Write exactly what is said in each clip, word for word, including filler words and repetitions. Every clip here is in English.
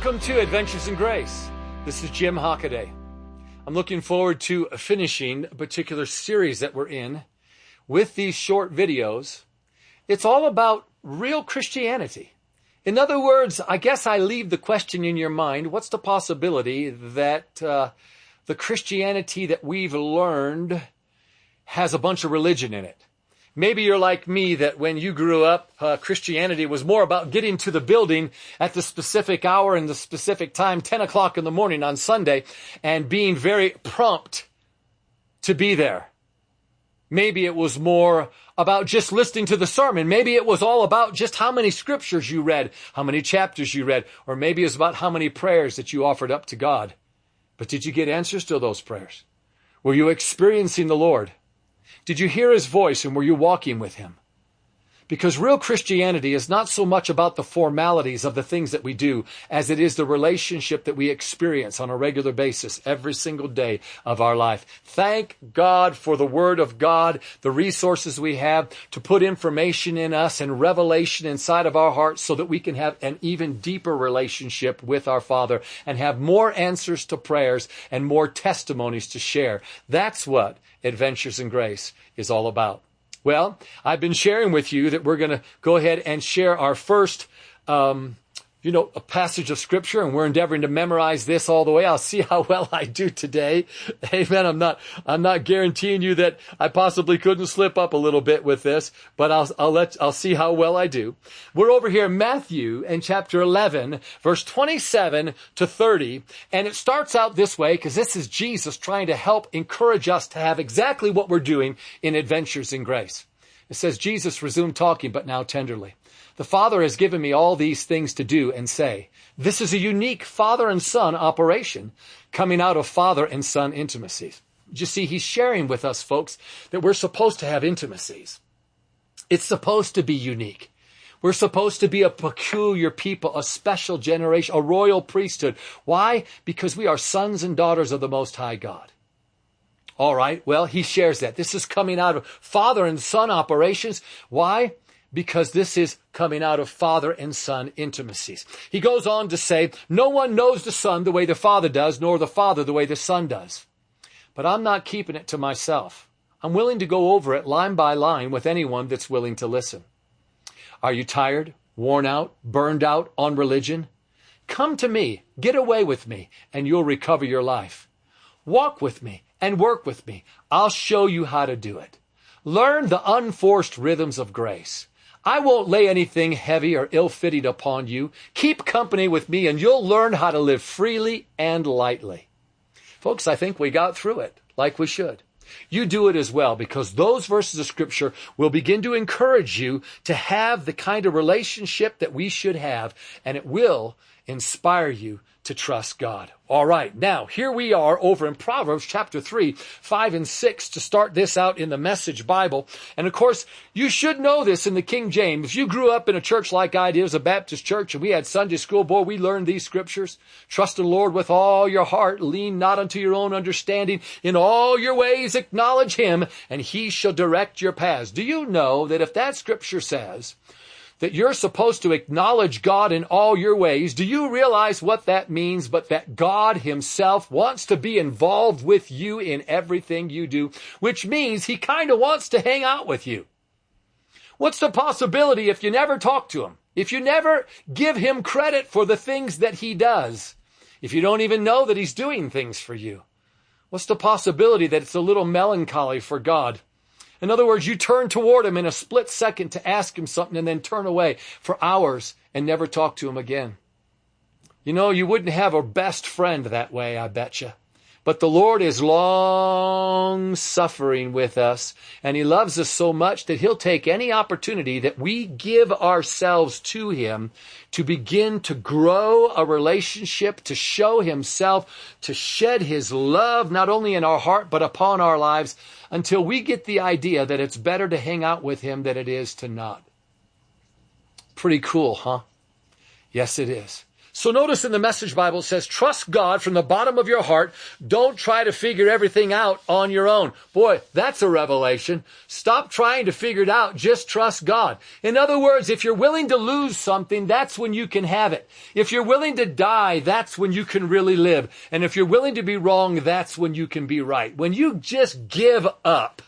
Welcome to Adventures in Grace. This is Jim Hockaday. I'm looking forward to finishing a particular series that we're in with these short videos. It's all about real Christianity. In other words, I guess I leave the question in your mind, what's the possibility that uh, the Christianity that we've learned has a bunch of religion in it? Maybe you're like me, that when you grew up, uh, Christianity was more about getting to the building at the specific hour and the specific time, ten o'clock in the morning on Sunday, and being very prompt to be there. Maybe it was more about just listening to the sermon. Maybe it was all about just how many scriptures you read, how many chapters you read, or maybe it was about how many prayers that you offered up to God. But did you get answers to those prayers? Were you experiencing the Lord? Did you hear his voice, and were you walking with him? Because real Christianity is not so much about the formalities of the things that we do as it is the relationship that we experience on a regular basis every single day of our life. Thank God for the Word of God, the resources we have to put information in us and revelation inside of our hearts so that we can have an even deeper relationship with our Father and have more answers to prayers and more testimonies to share. That's what Adventures in Grace is all about. Well, I've been sharing with you that we're going to go ahead and share our first, um, you know, a passage of Scripture, and we're endeavoring to memorize this all the way. I'll see how well I do today. Amen. I'm not, I'm not guaranteeing you that I possibly couldn't slip up a little bit with this, but I'll, I'll let, I'll see how well I do. We're over here in Matthew in chapter eleven, verse twenty-seven to thirty, and it starts out this way because this is Jesus trying to help encourage us to have exactly what we're doing in Adventures in Grace. It says, Jesus resumed talking, but now tenderly. The Father has given me all these things to do and say. This is a unique father and son operation coming out of father and son intimacies. You see, he's sharing with us, folks, that we're supposed to have intimacies. It's supposed to be unique. We're supposed to be a peculiar people, a special generation, a royal priesthood. Why? Because we are sons and daughters of the Most High God. All right, well, he shares that. This is coming out of father and son operations. Why? Because this is coming out of father and son intimacies. He goes on to say, no one knows the Son the way the Father does, nor the Father the way the Son does. But I'm not keeping it to myself. I'm willing to go over it line by line with anyone that's willing to listen. Are you tired, worn out, burned out on religion? Come to me, get away with me, and you'll recover your life. Walk with me and work with me. I'll show you how to do it. Learn the unforced rhythms of grace. I won't lay anything heavy or ill-fitting upon you. Keep company with me and you'll learn how to live freely and lightly. Folks, I think we got through it like we should. You do it as well, because those verses of Scripture will begin to encourage you to have the kind of relationship that we should have, and it will inspire you to trust God. All right, now here we are over in Proverbs chapter three, five and six to start this out in the Message Bible. And of course, you should know this in the King James. If you grew up in a church like I did, it was a Baptist church, and we had Sunday school, boy, we learned these scriptures. Trust in the Lord with all your heart. Lean not unto your own understanding. In all your ways acknowledge him, and he shall direct your paths. Do you know that if that scripture says that you're supposed to acknowledge God in all your ways, do you realize what that means? But that God himself wants to be involved with you in everything you do, which means he kind of wants to hang out with you. What's the possibility if you never talk to him? If you never give him credit for the things that he does? If you don't even know that he's doing things for you? What's the possibility that it's a little melancholy for God? In other words, you turn toward him in a split second to ask him something and then turn away for hours and never talk to him again. You know, you wouldn't have a best friend that way, I bet you. But the Lord is long-suffering with us, and he loves us so much that he'll take any opportunity that we give ourselves to him to begin to grow a relationship, to show himself, to shed his love, not only in our heart, but upon our lives, until we get the idea that it's better to hang out with him than it is to not. Pretty cool, huh? Yes, it is. So notice in the Message Bible it says, trust God from the bottom of your heart. Don't try to figure everything out on your own. Boy, that's a revelation. Stop trying to figure it out. Just trust God. In other words, if you're willing to lose something, that's when you can have it. If you're willing to die, that's when you can really live. And if you're willing to be wrong, that's when you can be right. When you just give up,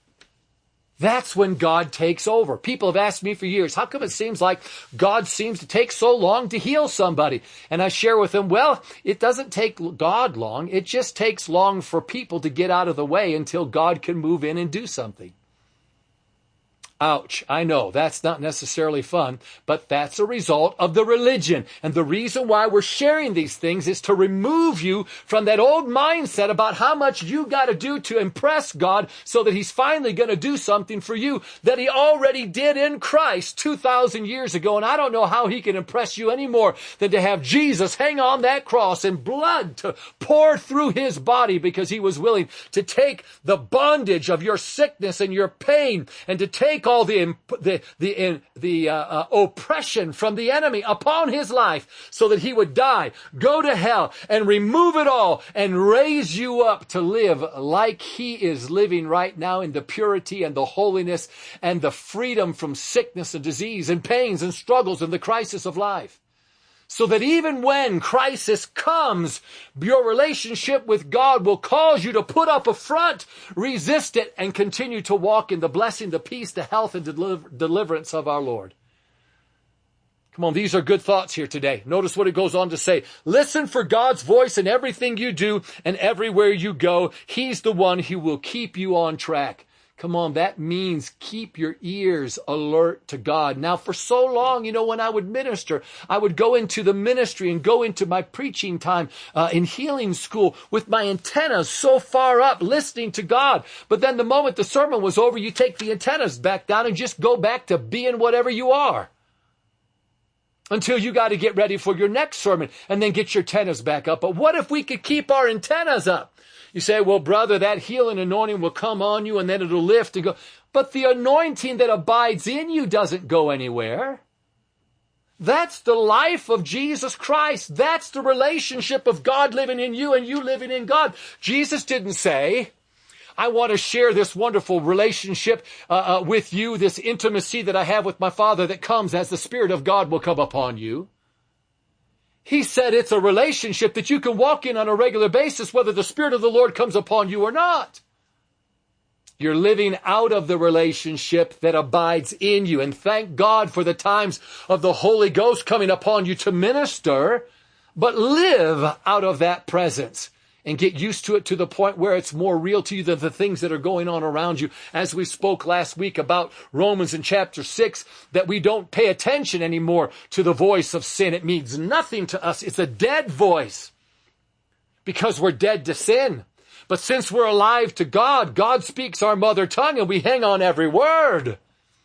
that's when God takes over. People have asked me for years, how come it seems like God seems to take so long to heal somebody? And I share with them, well, it doesn't take God long. It just takes long for people to get out of the way until God can move in and do something. Ouch. I know that's not necessarily fun, but that's a result of the religion. And the reason why we're sharing these things is to remove you from that old mindset about how much you got to do to impress God so that he's finally going to do something for you that he already did in Christ two thousand years ago. And I don't know how he can impress you any more than to have Jesus hang on that cross and blood to pour through his body because he was willing to take the bondage of your sickness and your pain and to take all the the the the uh, uh, oppression from the enemy upon his life so that he would die, go to hell, and remove it all and raise you up to live like he is living right now in the purity and the holiness and the freedom from sickness and disease and pains and struggles and the crisis of life. So that even when crisis comes, your relationship with God will cause you to put up a front, resist it, and continue to walk in the blessing, the peace, the health, and deliver- deliverance of our Lord. Come on, these are good thoughts here today. Notice what it goes on to say. Listen for God's voice in everything you do and everywhere you go. He's the one who will keep you on track. Come on, that means keep your ears alert to God. Now, for so long, you know, when I would minister, I would go into the ministry and go into my preaching time uh, in healing school with my antennas so far up, listening to God. But then the moment the sermon was over, you take the antennas back down and just go back to being whatever you are. Until you got to get ready for your next sermon and then get your antennas back up. But what if we could keep our antennas up? You say, well, brother, that healing anointing will come on you and then it'll lift and go. But the anointing that abides in you doesn't go anywhere. That's the life of Jesus Christ. That's the relationship of God living in you and you living in God. Jesus didn't say, I want to share this wonderful relationship uh, uh, with you, this intimacy that I have with my Father that comes as the Spirit of God will come upon you. He said it's a relationship that you can walk in on a regular basis, whether the Spirit of the Lord comes upon you or not. You're living out of the relationship that abides in you. And thank God for the times of the Holy Ghost coming upon you to minister, but live out of that presence. And get used to it to the point where it's more real to you than the things that are going on around you. As we spoke last week about Romans in chapter six, that we don't pay attention anymore to the voice of sin. It means nothing to us. It's a dead voice because we're dead to sin. But since we're alive to God, God speaks our mother tongue and we hang on every word.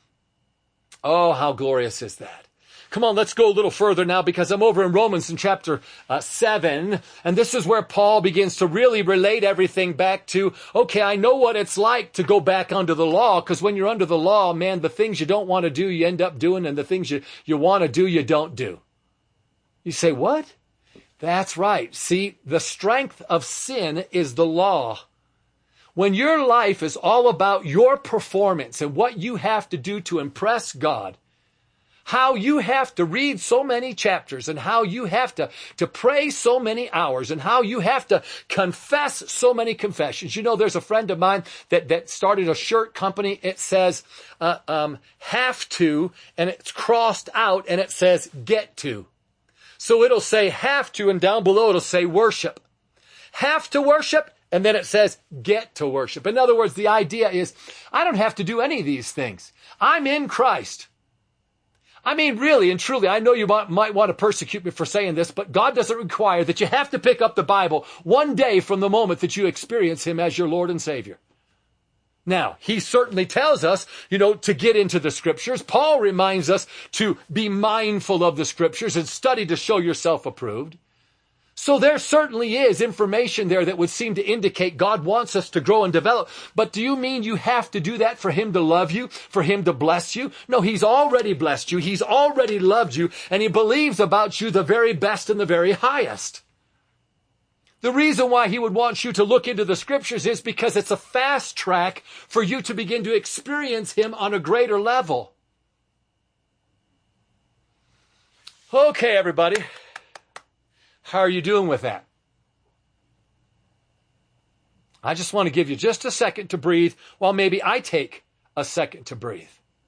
Oh, how glorious is that? Come on, let's go a little further now because I'm over in Romans in chapter uh, seven. And this is where Paul begins to really relate everything back to, okay, I know what it's like to go back under the law because when you're under the law, man, the things you don't want to do, you end up doing, and the things you, you want to do, you don't do. You say, what? That's right. See, the strength of sin is the law. When your life is all about your performance and what you have to do to impress God, how you have to read so many chapters and how you have to, to pray so many hours and how you have to confess so many confessions. You know, there's a friend of mine that, that started a shirt company. It says, uh, um, have to, and it's crossed out and it says get to. So it'll say have to and down below it'll say worship. Have to worship. And then it says, get to worship. In other words, the idea is, I don't have to do any of these things. I'm in Christ. I mean, really and truly, I know you might, might want to persecute me for saying this, but God doesn't require that you have to pick up the Bible one day from the moment that you experience Him as your Lord and Savior. Now, He certainly tells us, you know, to get into the Scriptures. Paul reminds us to be mindful of the Scriptures and study to show yourself approved. So there certainly is information there that would seem to indicate God wants us to grow and develop. But do you mean you have to do that for him to love you, for him to bless you? No, he's already blessed you. He's already loved you, and he believes about you the very best and the very highest. The reason why he would want you to look into the scriptures is because it's a fast track for you to begin to experience him on a greater level. Okay, everybody. How are you doing with that? I just want to give you just a second to breathe while maybe I take a second to breathe.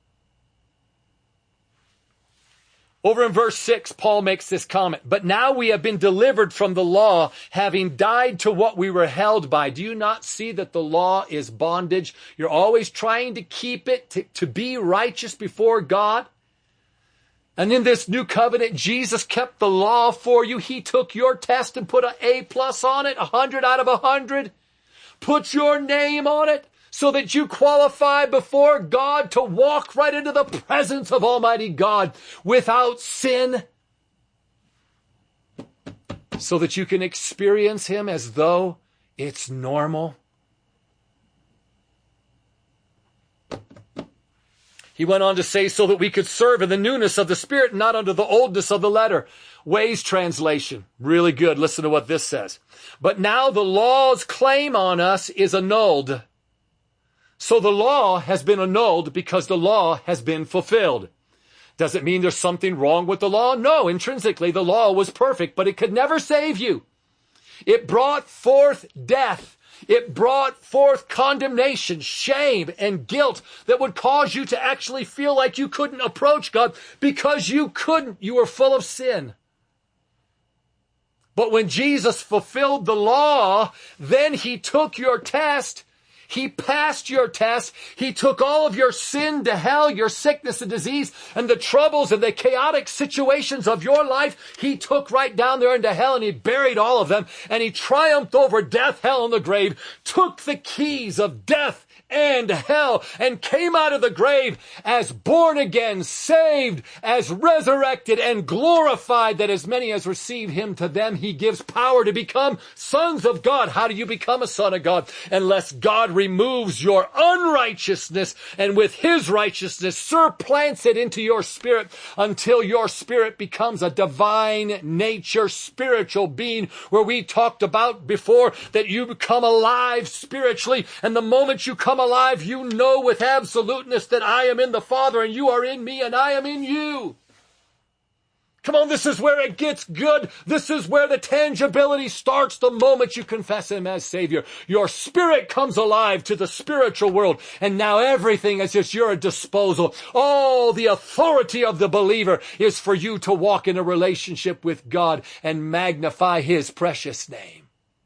Over in verse six, Paul makes this comment, but now we have been delivered from the law, having died to what we were held by. Do you not see that the law is bondage? You're always trying to keep it, to, to be righteous before God. And in this new covenant, Jesus kept the law for you. He took your test and put an A plus on it, a hundred out of a hundred. Put your name on it so that you qualify before God to walk right into the presence of Almighty God without sin, so that you can experience him as though it's normal. He went on to say, so that we could serve in the newness of the Spirit, not under the oldness of the letter. Way's translation, really good. Listen to what this says. But now the law's claim on us is annulled. So the law has been annulled because the law has been fulfilled. Does it mean there's something wrong with the law? No, intrinsically the law was perfect, but it could never save you. It brought forth death. It brought forth condemnation, shame, and guilt that would cause you to actually feel like you couldn't approach God because you couldn't. You were full of sin. But when Jesus fulfilled the law, then he took your test. He passed your test. He took all of your sin to hell, your sickness and disease, and the troubles and the chaotic situations of your life. He took right down there into hell, and he buried all of them, and he triumphed over death, hell, and the grave, took the keys of death and hell, and came out of the grave as born again, saved, as resurrected, and glorified, that as many as receive him, to them he gives power to become sons of God. How do you become a son of God? Unless God removes your unrighteousness, and with his righteousness surplants it into your spirit, until your spirit becomes a divine nature, spiritual being, where we talked about before that you become alive spiritually, and the moment you come alive, you know with absoluteness that I am in the Father, and you are in me, and I am in you. Come on, this is where it gets good. This is where the tangibility starts the moment you confess him as Savior. Your spirit comes alive to the spiritual world, and now everything is at your disposal. All the authority of the believer is for you to walk in a relationship with God and magnify his precious name.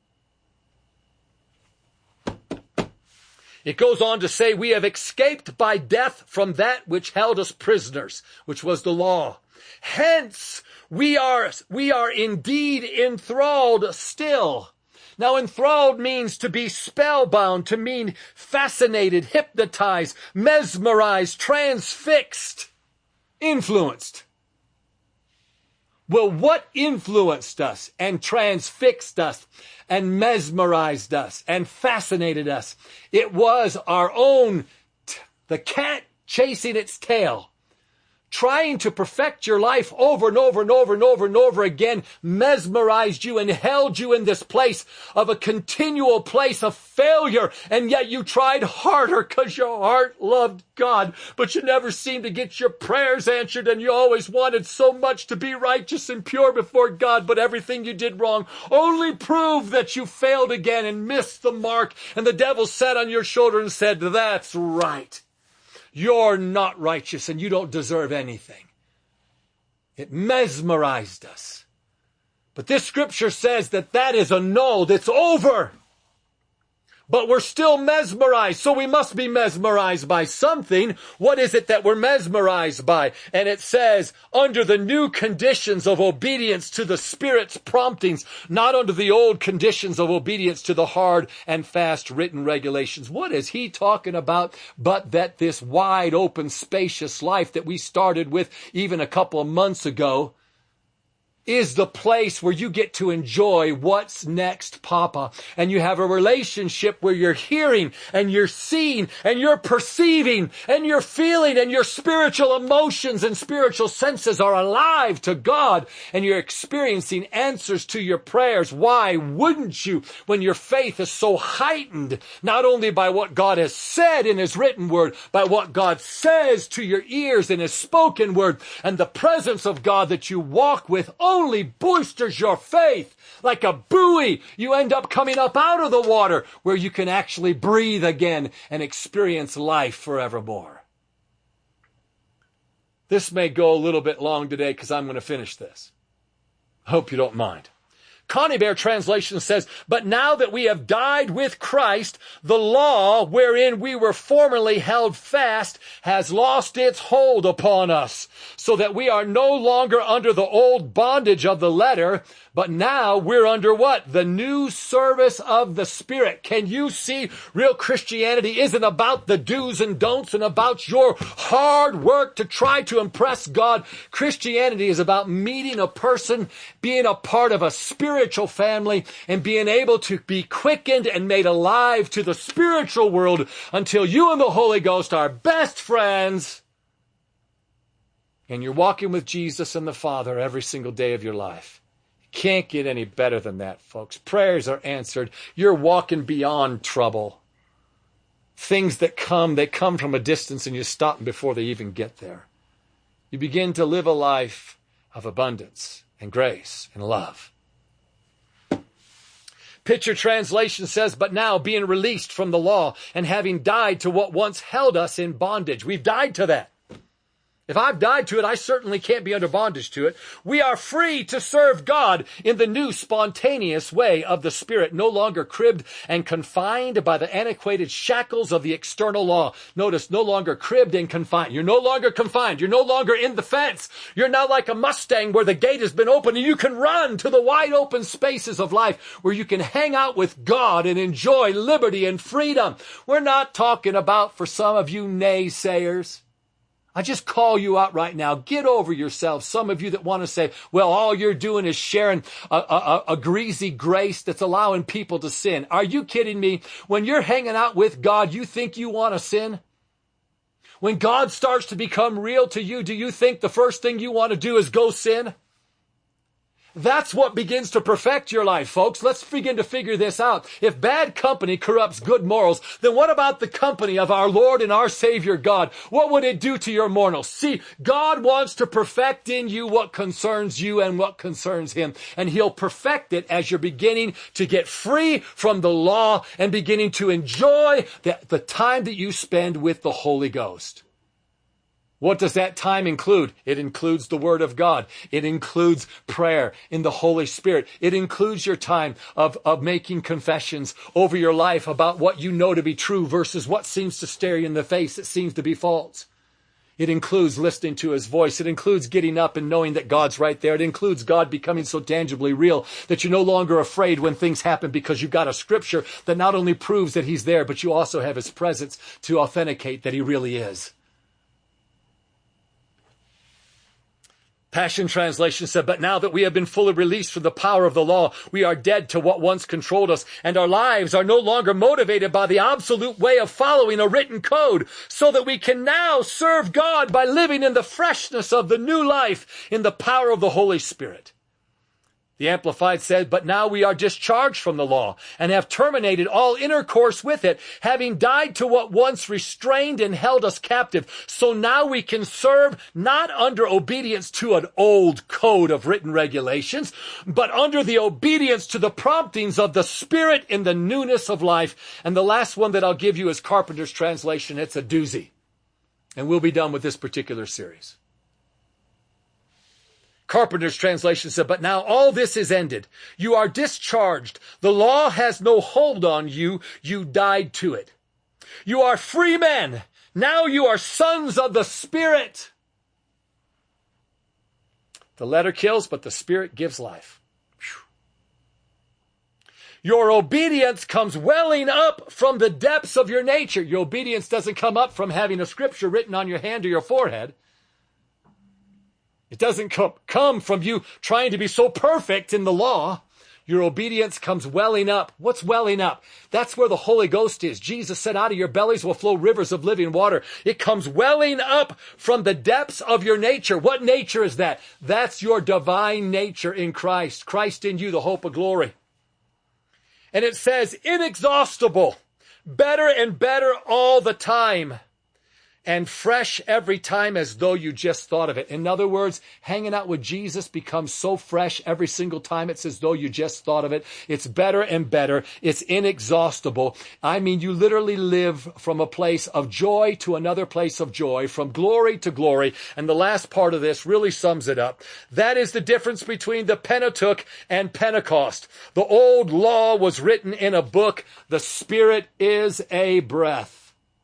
It goes on to say, we have escaped by death from that which held us prisoners, which was the law. Hence, we are, we are indeed enthralled still. Now, enthralled means to be spellbound, to mean fascinated, hypnotized, mesmerized, transfixed, influenced. Well, what influenced us and transfixed us and mesmerized us and fascinated us? It was our own, t- the cat chasing its tail, trying to perfect your life over and over and over and over and over again, mesmerized you and held you in this place of a continual place of failure. And yet you tried harder because your heart loved God, but you never seemed to get your prayers answered, and you always wanted so much to be righteous and pure before God, but everything you did wrong only proved that you failed again and missed the mark. And the devil sat on your shoulder and said, that's right. You're not righteous and you don't deserve anything. It mesmerized us. But this scripture says that that is annulled. It's over. But we're still mesmerized, so we must be mesmerized by something. What is it that we're mesmerized by? And it says, under the new conditions of obedience to the Spirit's promptings, not under the old conditions of obedience to the hard and fast written regulations. What is he talking about but that this wide open, spacious life that we started with even a couple of months ago, is the place where you get to enjoy what's next, Papa. And you have a relationship where you're hearing and you're seeing and you're perceiving and you're feeling and your spiritual emotions and spiritual senses are alive to God and you're experiencing answers to your prayers. Why wouldn't you when your faith is so heightened, not only by what God has said in His written word, but what God says to your ears in His spoken word, and the presence of God that you walk with only boosters your faith. Like a buoy, you end up coming up out of the water where you can actually breathe again and experience life forevermore. This may go a little bit long today because I'm going to finish this. Hope you don't mind. Connie Bear translation says, but now that we have died with Christ, the law wherein we were formerly held fast has lost its hold upon us, so that we are no longer under the old bondage of the letter, but now we're under what? The new service of the Spirit. Can you see real Christianity isn't about the do's and don'ts and about your hard work to try to impress God. Christianity is about meeting a person, being a part of a spiritual family, and being able to be quickened and made alive to the spiritual world until you and the Holy Ghost are best friends and you're walking with Jesus and the Father every single day of your life. Can't get any better than that, folks. Prayers are answered. You're walking beyond trouble. Things that come, they come from a distance and you stop them before they even get there. You begin to live a life of abundance and grace and love. Picture translation says, but now being released from the law and having died to what once held us in bondage. We've died to that. If I've died to it, I certainly can't be under bondage to it. We are free to serve God in the new spontaneous way of the Spirit, no longer cribbed and confined by the antiquated shackles of the external law. Notice, no longer cribbed and confined. You're no longer confined. You're no longer in the fence. You're now like a Mustang where the gate has been opened and you can run to the wide open spaces of life where you can hang out with God and enjoy liberty and freedom. We're not talking about, for some of you naysayers, I just call you out right now. Get over yourself. Some of you that want to say, well, all you're doing is sharing a, a, a greasy grace that's allowing people to sin. Are you kidding me? When you're hanging out with God, you think you want to sin? When God starts to become real to you, do you think the first thing you want to do is go sin? That's what begins to perfect your life, folks. Let's begin to figure this out. If bad company corrupts good morals, then what about the company of our Lord and our Savior God? What would it do to your morals? See, God wants to perfect in you what concerns you and what concerns Him. And He'll perfect it as you're beginning to get free from the law and beginning to enjoy the, the time that you spend with the Holy Ghost. What does that time include? It includes the Word of God. It includes prayer in the Holy Spirit. It includes your time of, of making confessions over your life about what you know to be true versus what seems to stare you in the face that seems to be false. It includes listening to His voice. It includes getting up and knowing that God's right there. It includes God becoming so tangibly real that you're no longer afraid when things happen because you've got a scripture that not only proves that He's there, but you also have His presence to authenticate that He really is. Passion Translation said, but now that we have been fully released from the power of the law, we are dead to what once controlled us, and our lives are no longer motivated by the absolute way of following a written code, so that we can now serve God by living in the freshness of the new life in the power of the Holy Spirit. The Amplified said, but now we are discharged from the law and have terminated all intercourse with it, having died to what once restrained and held us captive. So now we can serve not under obedience to an old code of written regulations, but under the obedience to the promptings of the Spirit in the newness of life. And the last one that I'll give you is Carpenter's translation. It's a doozy. And we'll be done with this particular series. Carpenter's translation said, but now all this is ended. You are discharged. The law has no hold on you. You died to it. You are free men. Now you are sons of the Spirit. The letter kills, but the Spirit gives life. Whew. Your obedience comes welling up from the depths of your nature. Your obedience doesn't come up from having a scripture written on your hand or your forehead. It doesn't come, come from you trying to be so perfect in the law. Your obedience comes welling up. What's welling up? That's where the Holy Ghost is. Jesus said, out of your bellies will flow rivers of living water. It comes welling up from the depths of your nature. What nature is that? That's your divine nature in Christ. Christ in you, the hope of glory. And it says, inexhaustible, better and better all the time, and fresh every time as though you just thought of it. In other words, hanging out with Jesus becomes so fresh every single time it's as though you just thought of it. It's better and better. It's inexhaustible. I mean, you literally live from a place of joy to another place of joy, from glory to glory. And the last part of this really sums it up. That is the difference between the Pentateuch and Pentecost. The old law was written in a book. The Spirit is a breath.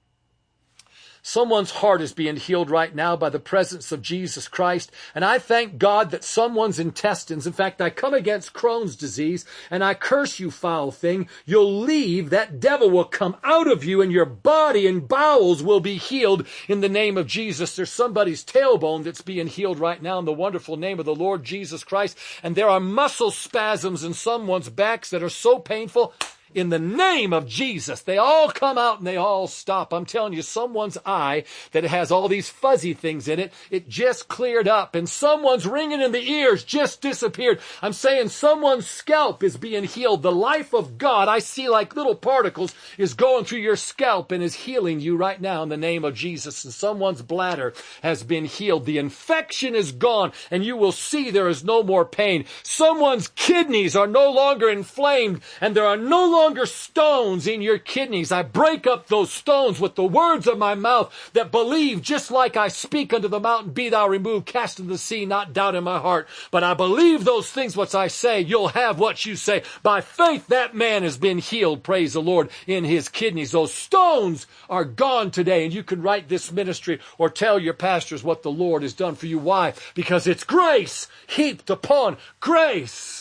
Someone's heart is being healed right now by the presence of Jesus Christ. And I thank God that someone's intestines, in fact, I come against Crohn's disease and I curse you, foul thing. You'll leave. That devil will come out of you and your body and bowels will be healed in the name of Jesus. There's somebody's tailbone that's being healed right now in the wonderful name of the Lord Jesus Christ. And there are muscle spasms in someone's backs that are so painful. In the name of Jesus, they all come out and they all stop. I'm telling you, someone's eye that has all these fuzzy things in it, it just cleared up. And someone's ringing in the ears just disappeared. I'm saying someone's scalp is being healed. The life of God, I see like little particles, is going through your scalp and is healing you right now in the name of Jesus. And someone's bladder has been healed. The infection is gone and you will see there is no more pain. Someone's kidneys are no longer inflamed and there are no longer longer stones in your kidneys. I break up those stones with the words of my mouth that believe, just like I speak unto the mountain, be thou removed, cast into the sea, not doubt in my heart. But I believe those things which I say, you'll have what you say. By faith, that man has been healed, praise the Lord, in his kidneys. Those stones are gone today, and you can write this ministry or tell your pastors what the Lord has done for you. Why? Because it's grace heaped upon grace.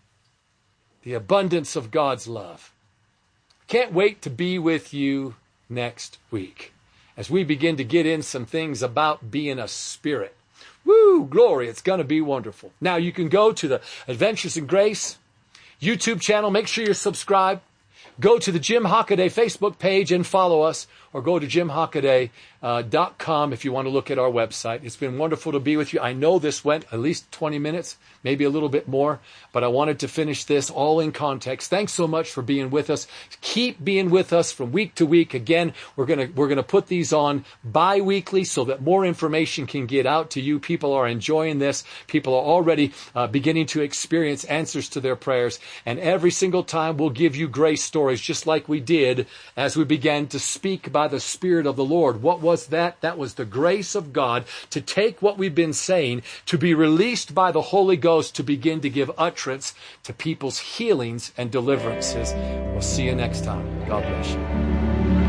The abundance of God's love. Can't wait to be with you next week as we begin to get in some things about being a spirit. Woo, glory, it's going to be wonderful. Now you can go to the Adventures in Grace YouTube channel. Make sure you're subscribed. Go to the Jim Hockaday Facebook page and follow us, or go to jim hockaday dot com if you want to look at our website. It's been wonderful to be with you. I know this went at least twenty minutes, maybe a little bit more, but I wanted to finish this all in context. Thanks so much for being with us. Keep being with us from week to week. Again, we're going to we're going to put these on bi-weekly so that more information can get out to you. People are enjoying this. People are already uh, beginning to experience answers to their prayers. And every single time we'll give you grace stories, just like we did as we began to speak by the Spirit of the Lord. What was that? That was the grace of God to take what we've been saying, to be released by the Holy Ghost, to begin to give utterance to people's healings and deliverances. We'll see you next time. God bless you.